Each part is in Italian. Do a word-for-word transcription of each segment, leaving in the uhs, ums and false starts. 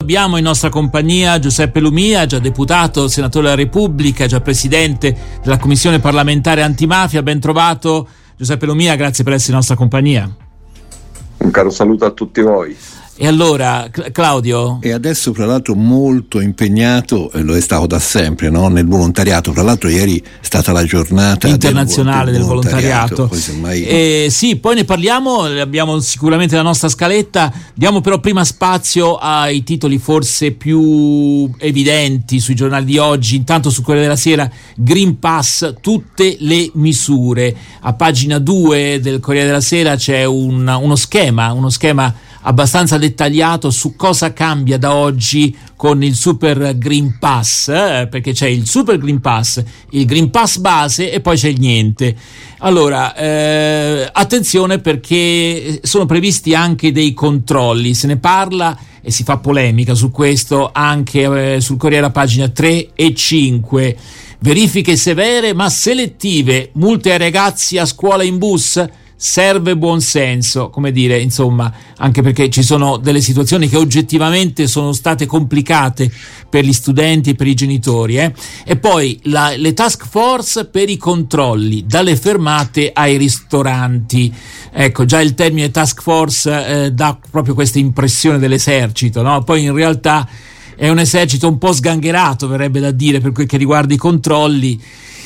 abbiamo in nostra compagnia Giuseppe Lumia, già deputato, senatore della Repubblica, già presidente della Commissione parlamentare antimafia. Ben trovato Giuseppe Lumia, grazie per essere in nostra compagnia. Un caro saluto a tutti voi. E allora, Claudio? E adesso, fra l'altro, molto impegnato, e lo è stato da sempre, no? Nel volontariato. Fra l'altro ieri è stata la giornata internazionale del, del volontariato, poi semmai... eh, sì, poi ne parliamo, abbiamo sicuramente la nostra scaletta. Diamo però prima spazio ai titoli forse più evidenti sui giornali di oggi. Intanto su Corriere della Sera, Green Pass, tutte le misure. A pagina due del Corriere della Sera c'è un, uno schema uno schema abbastanza dettagliato su cosa cambia da oggi con il Super Green Pass, eh, perché c'è il Super Green Pass, il Green Pass base e poi c'è il niente. Allora, eh, attenzione, perché sono previsti anche dei controlli, se ne parla e si fa polemica su questo anche eh, sul Corriere a pagina tre e cinque. Verifiche severe ma selettive, multe ai ragazzi a scuola in bus. Serve buon senso, come dire, insomma, anche perché ci sono delle situazioni che oggettivamente sono state complicate per gli studenti e per i genitori, eh? E poi la, le task force per i controlli, dalle fermate ai ristoranti. Ecco, già il termine task force eh, dà proprio questa impressione dell'esercito, no? Poi in realtà è un esercito un po' sgangherato, verrebbe da dire, per quel che riguarda i controlli.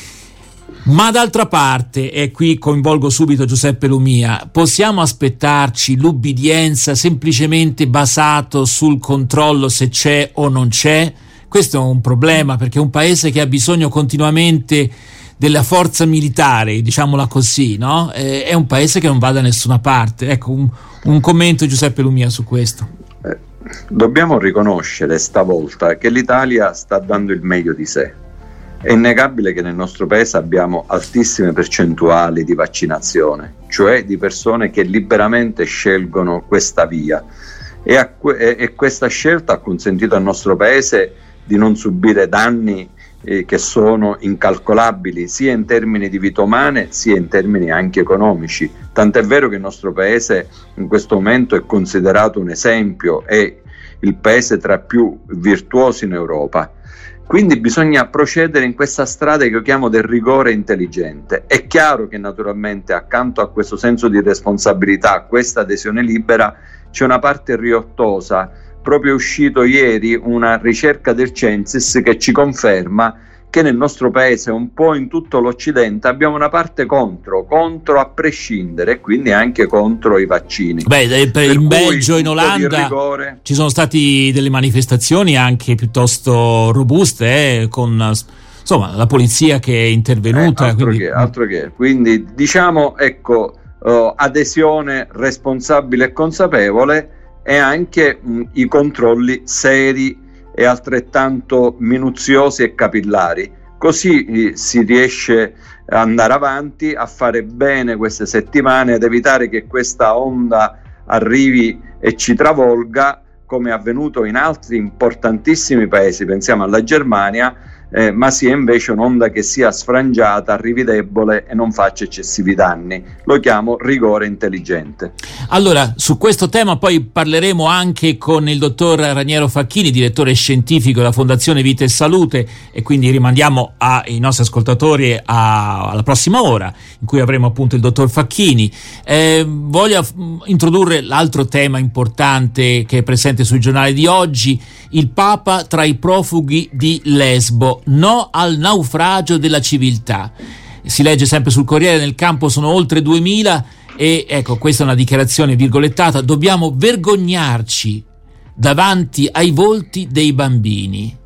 Ma d'altra parte, e qui coinvolgo subito Giuseppe Lumia, possiamo aspettarci l'ubbidienza semplicemente basato sul controllo se c'è o non c'è? Questo è un problema, perché un paese che ha bisogno continuamente della forza militare, diciamola così, no? È un paese che non va da nessuna parte. Ecco, un, un commento Giuseppe Lumia su questo. Eh, dobbiamo riconoscere stavolta che l'Italia sta dando il meglio di sé. È innegabile che nel nostro paese abbiamo altissime percentuali di vaccinazione, cioè di persone che liberamente scelgono questa via, e, a, e questa scelta ha consentito al nostro paese di non subire danni eh, che sono incalcolabili sia in termini di vite umane sia in termini anche economici. Tant'è vero che il nostro paese in questo momento è considerato un esempio, è il paese tra più virtuosi in Europa. Quindi bisogna procedere in questa strada che io chiamo del rigore intelligente. È chiaro che naturalmente accanto a questo senso di responsabilità, a questa adesione libera, c'è una parte riottosa. Proprio è uscito ieri una ricerca del Censis che ci conferma che nel nostro paese, un po' in tutto l'Occidente, abbiamo una parte contro, contro a prescindere, e quindi anche contro i vaccini. Beh, per in Belgio, in Olanda rigore... ci sono stati delle manifestazioni anche piuttosto robuste, eh, con insomma la polizia che è intervenuta. Eh, altro, quindi... che, altro che, quindi diciamo, ecco, uh, adesione responsabile e consapevole, e anche mh, i controlli seri e altrettanto minuziosi e capillari, così si riesce ad andare avanti, a fare bene queste settimane, ad evitare che questa onda arrivi e ci travolga, come è avvenuto in altri importantissimi paesi, pensiamo alla Germania, eh, ma sia invece un'onda che sia sfrangiata, arrivi debole e non faccia eccessivi danni. Lo chiamo rigore intelligente. Allora, su questo tema poi parleremo anche con il dottor Raniero Facchini, direttore scientifico della Fondazione Vita e Salute, e quindi rimandiamo ai nostri ascoltatori a, alla prossima ora, in cui avremo appunto il dottor Facchini. Eh, voglio introdurre l'altro tema importante che è presente sui giornali di oggi: il Papa tra i profughi di Lesbo, no al naufragio della civiltà. Si legge sempre sul Corriere, nel campo sono oltre duemila, e ecco, questa è una dichiarazione virgolettata: dobbiamo vergognarci davanti ai volti dei bambini.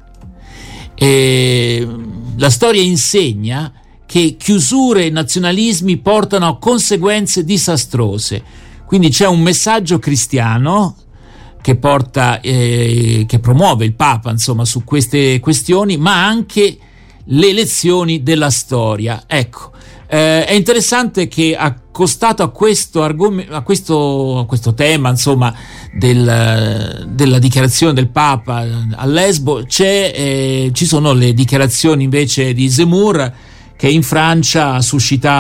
E la storia insegna che chiusure e nazionalismi portano a conseguenze disastrose, quindi c'è un messaggio cristiano che porta, eh, che promuove il Papa, insomma, su queste questioni, ma anche le lezioni della storia. Ecco, eh, è interessante che accostato a questo argomento, a questo, a questo tema, insomma, del, della dichiarazione del Papa a Lesbo, c'è, eh, ci sono le dichiarazioni invece di Zemmour, che in Francia ha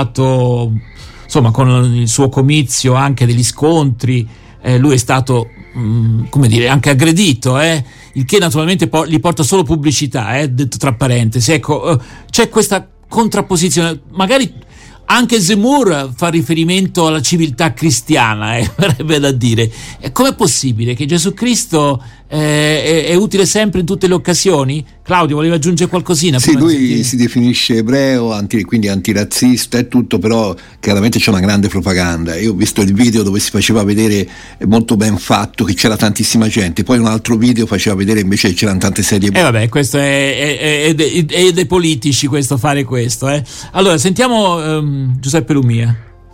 suscitato, insomma, con il suo comizio anche degli scontri. Eh, lui è stato mh, come dire, anche aggredito, eh? Il che naturalmente po- gli porta solo pubblicità, eh? Detto tra parentesi. Ecco, uh, c'è questa contrapposizione, magari anche Zemmour fa riferimento alla civiltà cristiana, eh, verrebbe da dire. E com'è possibile che Gesù Cristo eh, è, è utile sempre in tutte le occasioni? Claudio, voleva aggiungere qualcosina? Sì, lui si definisce ebreo, anti, quindi antirazzista e tutto, però chiaramente c'è una grande propaganda. Io ho visto il video dove si faceva vedere molto ben fatto che c'era tantissima gente, poi un altro video faceva vedere invece che c'erano tante sedie. E eh vabbè, questo è, è, è, è, è dei politici, questo fare questo. Eh. Allora, sentiamo um, Giuseppe Lumia.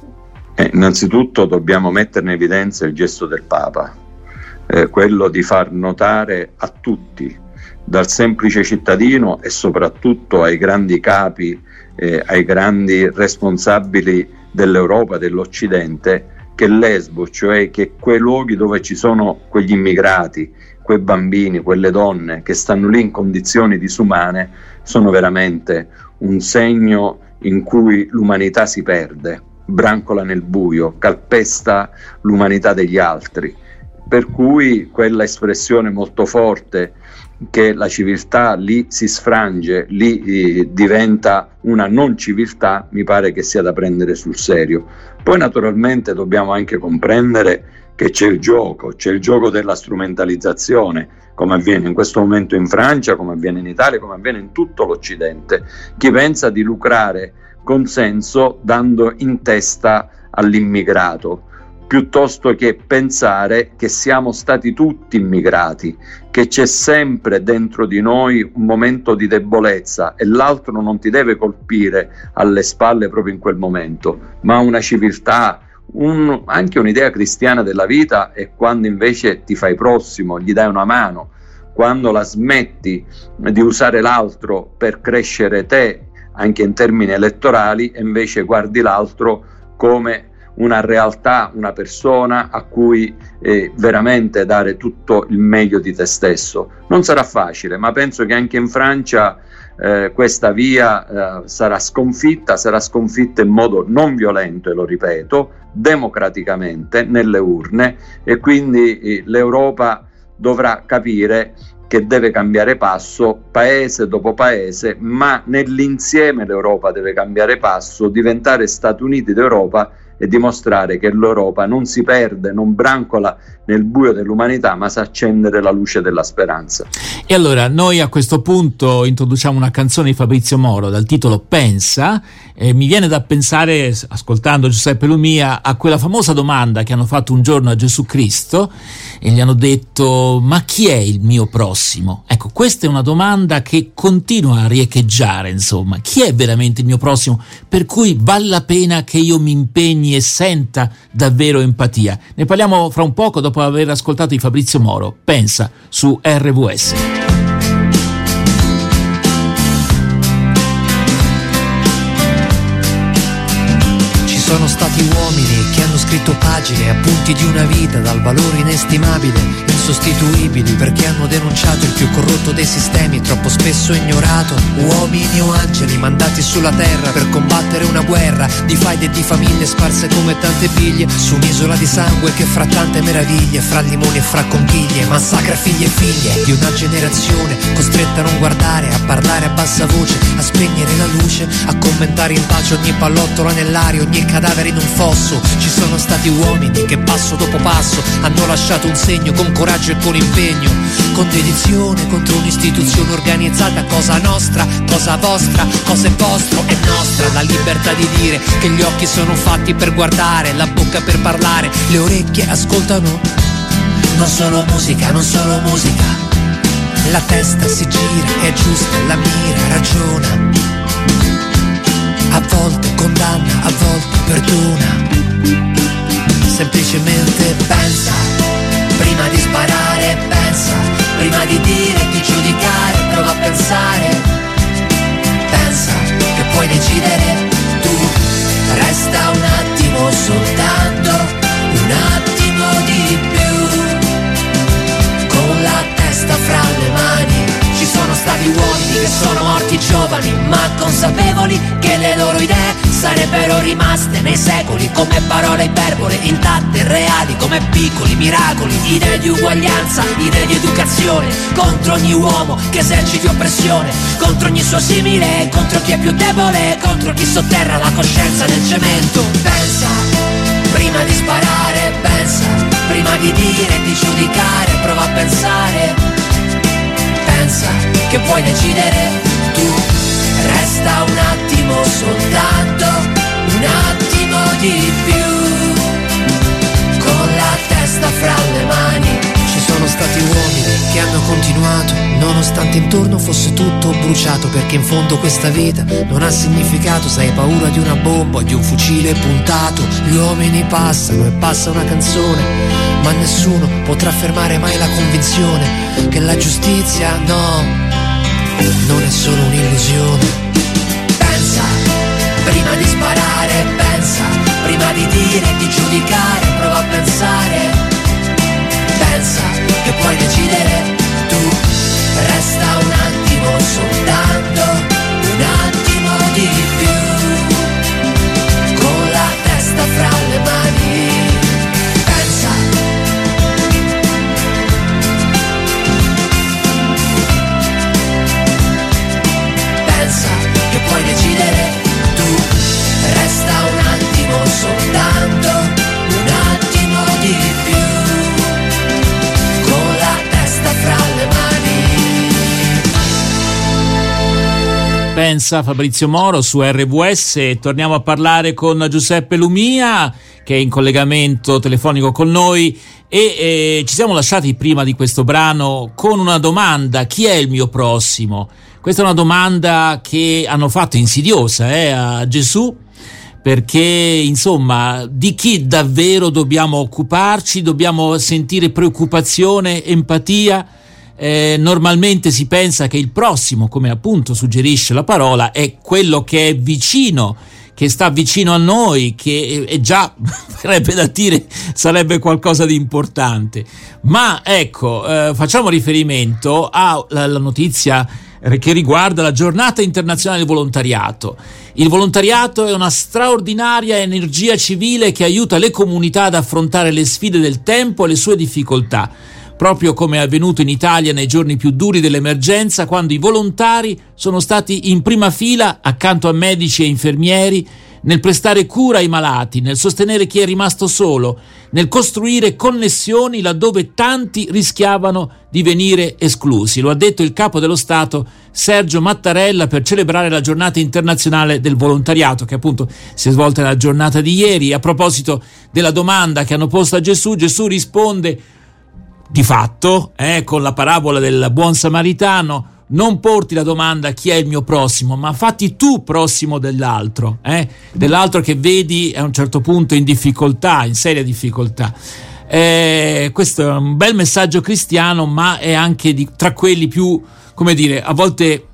Eh, innanzitutto dobbiamo mettere in evidenza il gesto del Papa, eh, quello di far notare a tutti, dal semplice cittadino e soprattutto ai grandi capi, eh, ai grandi responsabili dell'Europa, dell'Occidente, che Lesbo, cioè che quei luoghi dove ci sono quegli immigrati, quei bambini, quelle donne che stanno lì in condizioni disumane, sono veramente un segno in cui l'umanità si perde, brancola nel buio, calpesta l'umanità degli altri. Per cui quella espressione molto forte che la civiltà lì si sfrange, lì eh, diventa una non civiltà, mi pare che sia da prendere sul serio. Poi naturalmente dobbiamo anche comprendere che c'è il gioco, c'è il gioco della strumentalizzazione, come avviene in questo momento in Francia, come avviene in Italia, come avviene in tutto l'Occidente. Chi pensa di lucrare consenso dando in testa all'immigrato, piuttosto che pensare che siamo stati tutti immigrati, che c'è sempre dentro di noi un momento di debolezza e l'altro non ti deve colpire alle spalle proprio in quel momento, ma una civiltà, un, anche un'idea cristiana della vita è quando invece ti fai prossimo, gli dai una mano, quando la smetti di usare l'altro per crescere te, anche in termini elettorali, e invece guardi l'altro come una realtà, una persona a cui eh, veramente dare tutto il meglio di te stesso. Non sarà facile, ma penso che anche in Francia eh, questa via eh, sarà sconfitta, sarà sconfitta in modo non violento, e lo ripeto, democraticamente nelle urne, e quindi eh, l'Europa dovrà capire che deve cambiare passo paese dopo paese, ma nell'insieme l'Europa deve cambiare passo, diventare Stati Uniti d'Europa e dimostrare che l'Europa non si perde, non brancola nel buio dell'umanità, ma sa accendere la luce della speranza. E allora noi a questo punto introduciamo una canzone di Fabrizio Moro dal titolo Pensa. Eh, mi viene da pensare, ascoltando Giuseppe Lumia, a quella famosa domanda che hanno fatto un giorno a Gesù Cristo e gli hanno detto: ma chi è il mio prossimo? Ecco, questa è una domanda che continua a riecheggiare, insomma, chi è veramente il mio prossimo, per cui vale la pena che io mi impegni e senta davvero empatia. Ne parliamo fra un poco, dopo aver ascoltato di Fabrizio Moro, Pensa, su R V S. Sono stati uomini che hanno scritto pagine, appunti di una vita dal valore inestimabile, insostituibili, perché hanno denunciato il più corrotto dei sistemi, troppo spesso ignorato. Uomini o angeli mandati sulla terra per combattere una guerra di faide e di famiglie sparse come tante biglie su un'isola di sangue che fra tante meraviglie, fra limoni e fra conchiglie, massacra figli e figlie di una generazione costretta a non guardare, a parlare a bassa voce, a spegnere la luce, a commentare in pace ogni pallottola nell'aria, ogni cadavere in un fosso. Ci sono stati uomini che passo dopo passo hanno lasciato un segno con coraggio e con impegno, con dedizione contro un'istituzione organizzata, cosa nostra, cosa vostra, cosa è vostro è nostra. La libertà di dire che gli occhi sono fatti per guardare, la bocca per parlare, le orecchie ascoltano. Non solo musica, non solo musica, la testa si gira, è giusta, la mira, ragiona. A volte condanna, a volte perdona. Semplicemente pensa, prima di sparare pensa, prima di dire, di giudicare, prova a pensare. Pensa che puoi decidere tu, resta un attimo soltanto, un attimo di più, con la testa fra le mani. Ci sono stati uomini che sono morti giovani, ma consapevoli che le loro idee sarebbero rimaste nei secoli come parole iperbole, intatte e reali come piccoli miracoli. Idee di uguaglianza, idee di educazione, contro ogni uomo che eserciti oppressione, contro ogni suo simile, contro chi è più debole, contro chi sotterra la coscienza nel cemento. Pensa prima di sparare, pensa prima di dire e di giudicare, prova a pensare. Pensa che puoi decidere tu, resta un attimo soltanto, un attimo di più, con la testa fra le mani. Ci sono stati uomini che hanno continuato, nonostante intorno fosse tutto bruciato, perché in fondo questa vita non ha significato se hai paura di una bomba o di un fucile puntato. Gli uomini passano e passa una canzone, ma nessuno potrà fermare mai la convinzione che la giustizia, no, non è solo un'illusione. Pensa prima di sparare, pensa prima di dire e di giudicare, prova a pensare. Pensa che puoi decidere tu, resta un attimo soltanto, un attimo di più, con la testa fra le mani. Pensa. Pensa che puoi decidere tu, resta un attimo soltanto, un attimo di più, con la testa fra le mani. Pensa Fabrizio Moro su R V S. Torniamo a parlare con Giuseppe Lumia, che è in collegamento telefonico con noi, e eh, ci siamo lasciati prima di questo brano con una domanda: chi è il mio prossimo? Questa è una domanda che hanno fatto insidiosa eh, a Gesù, perché insomma di chi davvero dobbiamo occuparci? Dobbiamo sentire preoccupazione, empatia? Eh, normalmente si pensa che il prossimo, come appunto suggerisce la parola, è quello che è vicino, che sta vicino a noi, che è già, sarebbe da dire, sarebbe qualcosa di importante. Ma ecco, eh, facciamo riferimento alla notizia che riguarda la giornata internazionale del volontariato. Il volontariato è una straordinaria energia civile che aiuta le comunità ad affrontare le sfide del tempo e le sue difficoltà, proprio come è avvenuto in Italia nei giorni più duri dell'emergenza, quando i volontari sono stati in prima fila accanto a medici e infermieri, nel prestare cura ai malati, nel sostenere chi è rimasto solo, nel costruire connessioni laddove tanti rischiavano di venire esclusi. Lo ha detto il capo dello Stato Sergio Mattarella per celebrare la giornata internazionale del volontariato, che appunto si è svolta nella giornata di ieri. A proposito della domanda che hanno posto a Gesù, Gesù risponde di fatto eh, con la parabola del buon samaritano: non porti la domanda chi è il mio prossimo, ma fatti tu prossimo dell'altro, eh? dell'altro che vedi a un certo punto in difficoltà, in seria difficoltà. Eh, questo è un bel messaggio cristiano, ma è anche di, tra quelli più, come dire, a volte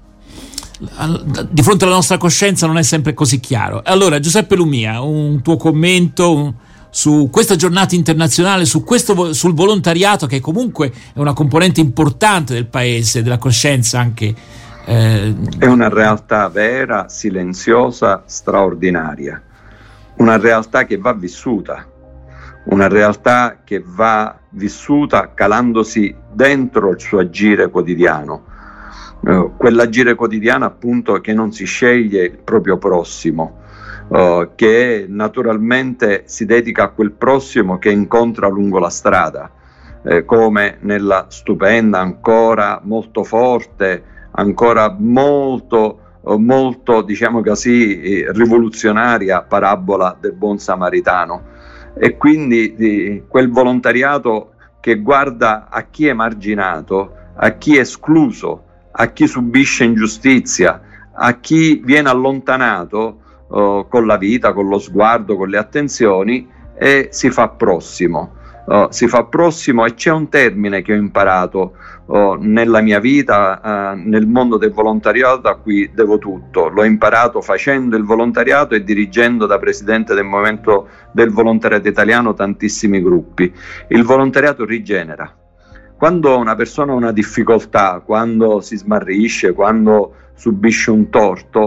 di fronte alla nostra coscienza non è sempre così chiaro. Allora, Giuseppe Lumia, un tuo commento un, su questa giornata internazionale, su questo, sul volontariato, che comunque è una componente importante del paese, della coscienza anche. Eh... È una realtà vera, silenziosa, straordinaria, una realtà che va vissuta, una realtà che va vissuta calandosi dentro il suo agire quotidiano, eh, quell'agire quotidiano appunto che non si sceglie il proprio prossimo, Uh, che naturalmente si dedica a quel prossimo che incontra lungo la strada, eh, come nella stupenda, ancora molto forte, ancora molto, uh, molto diciamo così, eh, rivoluzionaria parabola del buon samaritano. E quindi di quel volontariato che guarda a chi è marginato, a chi è escluso, a chi subisce ingiustizia, a chi viene allontanato Uh, con la vita, con lo sguardo, con le attenzioni, e si fa prossimo. Uh, si fa prossimo e c'è un termine che ho imparato uh, nella mia vita, uh, nel mondo del volontariato, a cui devo tutto. L'ho imparato facendo il volontariato e dirigendo da presidente del movimento del volontariato italiano tantissimi gruppi. Il volontariato rigenera. Quando una persona ha una difficoltà, quando si smarrisce, quando subisce un torto,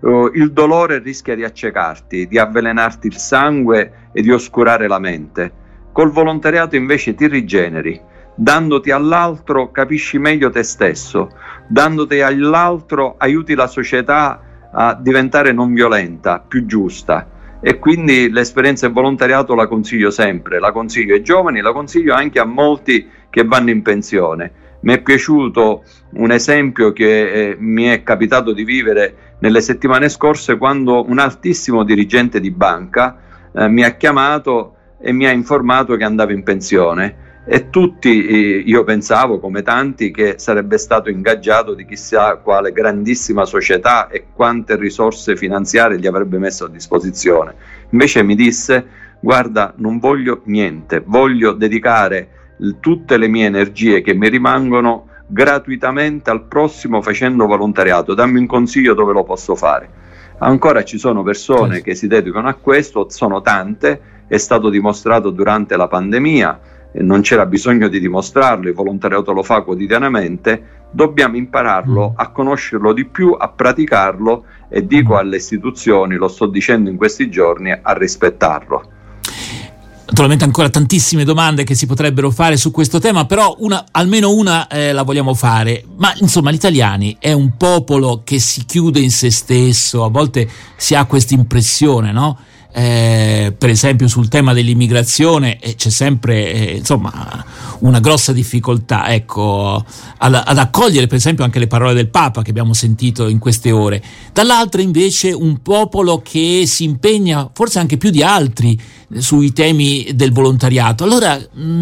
uh, il dolore rischia di accecarti, di avvelenarti il sangue e di oscurare la mente. Col volontariato invece ti rigeneri, dandoti all'altro capisci meglio te stesso, dandoti all'altro aiuti la società a diventare non violenta, più giusta. E quindi l'esperienza del volontariato la consiglio sempre, la consiglio ai giovani, la consiglio anche a molti che vanno in pensione. Mi è piaciuto un esempio che eh, mi è capitato di vivere nelle settimane scorse, quando un altissimo dirigente di banca eh, mi ha chiamato e mi ha informato che andava in pensione, e tutti, eh, io pensavo come tanti che sarebbe stato ingaggiato di chissà quale grandissima società e quante risorse finanziarie gli avrebbe messo a disposizione. Invece mi disse: guarda, non voglio niente, voglio dedicare l- tutte le mie energie che mi rimangono gratuitamente al prossimo facendo volontariato, dammi un consiglio dove lo posso fare. Ancora ci sono persone che si dedicano a questo, sono tante, è stato dimostrato durante la pandemia, non c'era bisogno di dimostrarlo, il volontariato lo fa quotidianamente, dobbiamo impararlo a conoscerlo di più, a praticarlo, e dico alle istituzioni, lo sto dicendo in questi giorni, a rispettarlo. Naturalmente ancora tantissime domande che si potrebbero fare su questo tema, però una, almeno una eh, la vogliamo fare. Ma insomma, gli italiani è un popolo che si chiude in se stesso, a volte si ha questa impressione, no? Eh, per esempio sul tema dell'immigrazione eh, c'è sempre eh, insomma una grossa difficoltà, ecco, ad, ad accogliere per esempio anche le parole del Papa che abbiamo sentito in queste ore. Dall'altra invece un popolo che si impegna forse anche più di altri sui temi del volontariato. Allora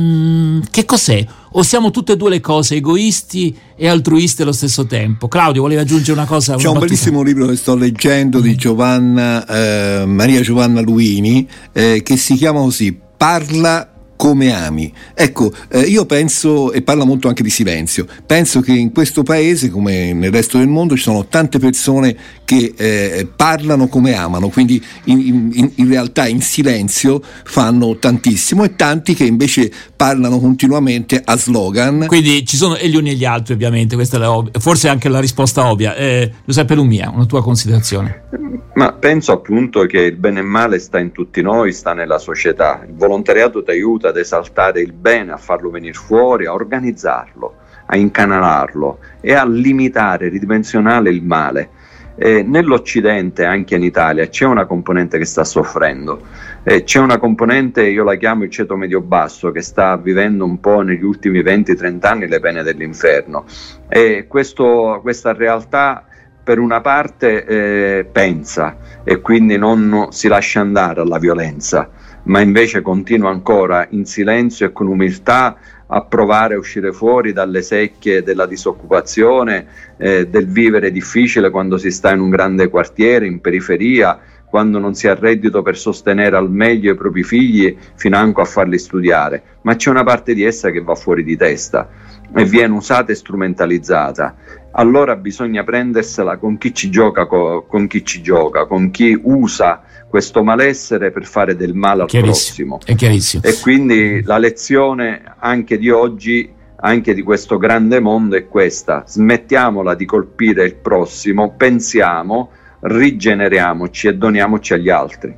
mh, che cos'è? O siamo tutte e due le cose, egoisti e altruisti allo stesso tempo? Claudio, volevi aggiungere una cosa? C'è una un bellissimo libro che sto leggendo di Giovanna eh, Maria Giovanna Luini eh, che si chiama così: Parla come ami. Ecco, eh, io penso, e parla molto anche di silenzio, penso che in questo paese, come nel resto del mondo, ci sono tante persone che eh, parlano come amano, quindi in, in, in realtà in silenzio fanno tantissimo, e tanti che invece parlano continuamente a slogan. Quindi ci sono e gli uni e gli altri, ovviamente, questa è la ov- forse anche la risposta ovvia. eh, Giuseppe Lumia, una tua considerazione? Ma penso appunto che il bene e il male sta in tutti noi, sta nella società. Il volontariato ti aiuta ad esaltare il bene, a farlo venire fuori, a organizzarlo, a incanalarlo e a limitare, ridimensionare il male. Eh, nell'Occidente, anche in Italia, c'è una componente che sta soffrendo, eh, c'è una componente, io la chiamo il ceto medio-basso, che sta vivendo un po' negli ultimi venti trenta anni le pene dell'inferno, e questo, questa realtà per una parte eh, pensa e quindi non si lascia andare alla violenza, ma invece continua ancora in silenzio e con umiltà a provare a uscire fuori dalle secchie della disoccupazione, eh, del vivere difficile quando si sta in un grande quartiere, in periferia, quando non si ha reddito per sostenere al meglio i propri figli, financo a farli studiare. Ma c'è una parte di essa che va fuori di testa e viene usata e strumentalizzata. Allora bisogna prendersela con chi ci gioca, co- con chi ci gioca, con chi usa questo malessere per fare del male al prossimo. È chiarissimo. E quindi la lezione anche di oggi, anche di questo grande mondo, è questa: smettiamola di colpire il prossimo, pensiamo, rigeneriamoci e doniamoci agli altri.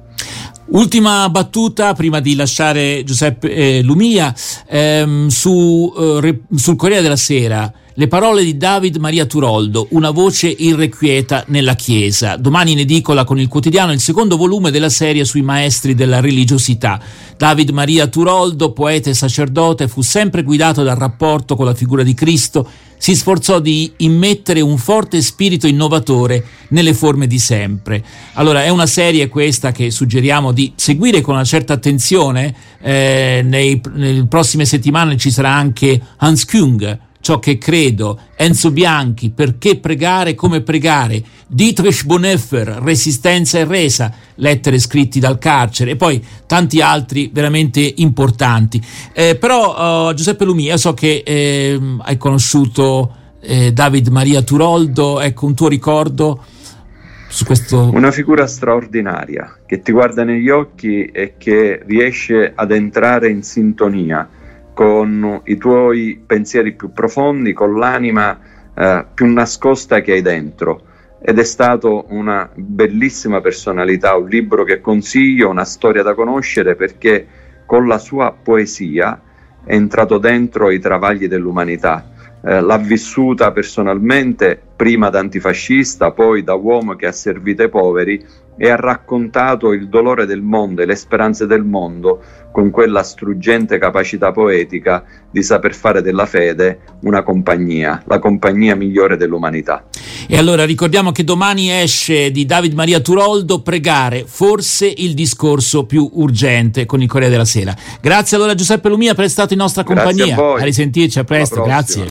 Ultima battuta prima di lasciare Giuseppe eh, Lumia, ehm, su, eh, re, sul Corriere della Sera, le parole di David Maria Turoldo, una voce irrequieta nella Chiesa. Domani in edicola con il Quotidiano il secondo volume della serie sui maestri della religiosità. David Maria Turoldo, poeta e sacerdote, fu sempre guidato dal rapporto con la figura di Cristo, si sforzò di immettere un forte spirito innovatore nelle forme di sempre. Allora, è una serie questa che suggeriamo di seguire con una certa attenzione. Eh, nei, nelle prossime settimane ci sarà anche Hans Küng, Ciò che credo, Enzo Bianchi, Perché pregare, come pregare, Dietrich Bonhoeffer, Resistenza e resa, lettere scritte dal carcere, e poi tanti altri veramente importanti. Eh, però uh, Giuseppe Lumia, io so che eh, hai conosciuto eh, David Maria Turoldo, ecco un tuo ricordo su questo. Una figura straordinaria che ti guarda negli occhi e che riesce ad entrare in sintonia con i tuoi pensieri più profondi, con l'anima eh, più nascosta che hai dentro. ed è stato una bellissima personalità, un libro che consiglio, una storia da conoscere, perché con la sua poesia è entrato dentro i travagli dell'umanità. Eh, l'ha vissuta personalmente, prima da antifascista, poi da uomo che ha servito ai poveri, e ha raccontato il dolore del mondo e le speranze del mondo con quella struggente capacità poetica di saper fare della fede una compagnia, la compagnia migliore dell'umanità. E allora ricordiamo che domani esce di David Maria Turoldo Pregare, forse il discorso più urgente, con il Corriere della Sera. Grazie allora Giuseppe Lumia per essere stato in nostra Grazie compagnia. a voi. A risentirci, a presto, Alla prossima. grazie.